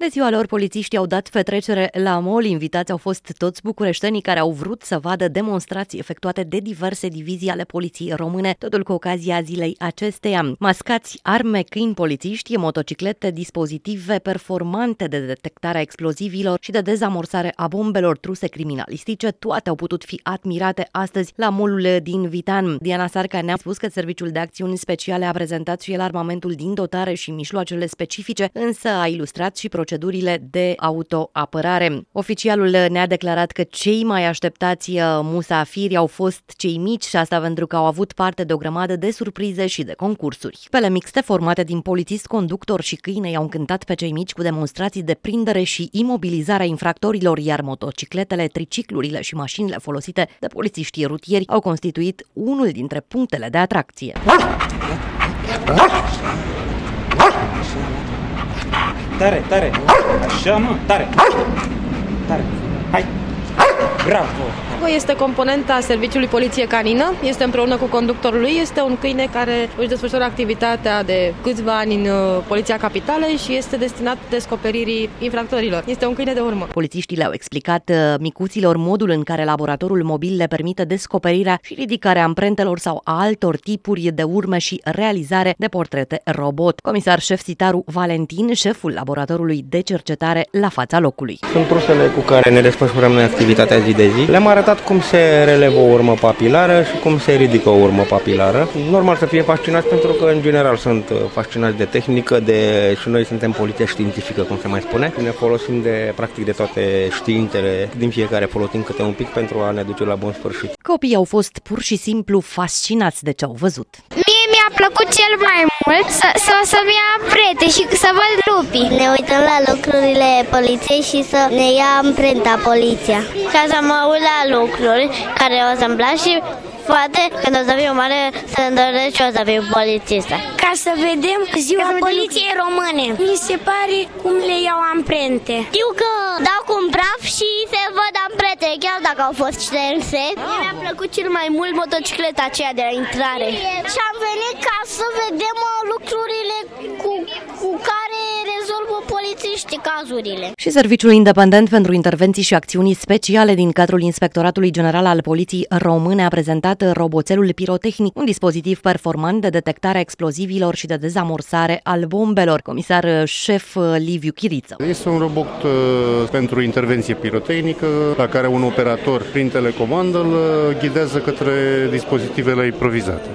Pe ziua lor, polițiștii au dat petrecere la mall. Invitați au fost toți bucureștenii care au vrut să vadă demonstrații efectuate de diverse divizii ale poliției române, totul cu ocazia zilei acesteia. Mascați, arme, câini polițiști, motociclete, dispozitive performante de detectare a explozivilor și de dezamorsare a bombelor, truse criminalistice, toate au putut fi admirate astăzi la mall-ul din Vitan. Diana Sarca ne-a spus că Serviciul de Acțiuni Speciale a prezentat și el armamentul din dotare și mijloacele specifice, însă a ilustrat și procedurile de autoapărare. Oficialul ne-a declarat că cei mai așteptați musafiri au fost cei mici și asta pentru că au avut parte de o grămadă de surprize și de concursuri. Pele mixte formate din polițist, conductor și câine i-au încântat pe cei mici cu demonstrații de prindere și imobilizarea infractorilor, iar motocicletele, triciclurile și mașinile folosite de polițiștii rutieri au constituit unul dintre punctele de atracție. Tare, tare! Așa, mă, tare! Tare! Hai! Bravo! Este componenta Serviciului Poliție Canină, este împreună cu conductorul lui, este un câine care își desfășoară activitatea de câțiva ani în Poliția Capitalei și este destinat descoperirii infractorilor. Este un câine de urmă. Polițiștii le-au explicat micuților modul în care laboratorul mobil le permite descoperirea și ridicarea amprentelor sau a altor tipuri de urme și realizare de portrete robot. Comisar șef Sitaru Valentin, șeful laboratorului de cercetare la fața locului. Sunt trusele cu care ne desfășurăm noi activitatea zi de zi. Le-am arătat cum se relevă o urmă papilară și cum se ridică o urmă papilară. Normal să fie fascinați pentru că în general sunt fascinați de tehnică, și noi suntem poliția științifică, cum se mai spune. Ne folosim de toate științele, din fiecare folosim câte un pic pentru a ne duce la bun sfârșit. Copiii au fost pur și simplu fascinați de ce au văzut. Mie mi-a plăcut cel mai mult să-mi ia amprente și să văd lupii. Ne uităm la lucrurile poliției și să ne ia amprenta poliția. Ca să mă uit la lucruri care o să-mi plac și poate când o să fiu mare să-mi doresc și o să fiu polițistă. Ca să vedem ziua poliției române. Mi se pare cum le iau amprente. Știu că dau cu un praf și se văd amprente, chiar dacă au fost șterse. Mi-a plăcut cel mai mult motocicleta aceea de la intrare. Și am venit ca să vedem lucrurile cu care rezolvă polițiștii cazurile. Și Serviciul Independent pentru Intervenții și Acțiuni Speciale din cadrul Inspectoratului General al Poliției Române a prezentat roboțelul pirotehnic, un dispozitiv performant de detectare a explozivilor și de dezamorsare al bombelor. Comisar șef Liviu Chiriță. Este un robot pentru intervenție pirotehnică la care un operator prin telecomandă îl ghidează către dispozitivele improvizate.